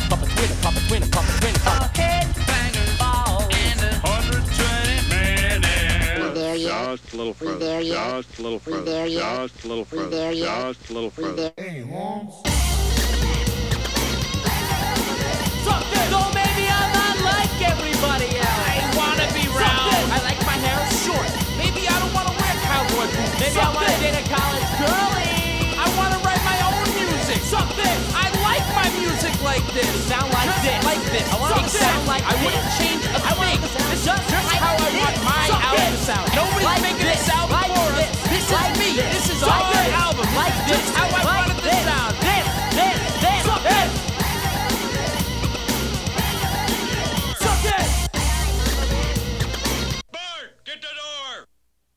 Just a little further. Just a little further. Just a little further. Just a little further. Hey, Holmes. So maybe I'm not like everybody else. I wanna be round. I like my hair short. Maybe I don't wanna wear cowboy boots. Maybe I wanna date a college girlie. I wanna write my own music. I like my music like this. Sound like this. Like this. I wanna sound like. I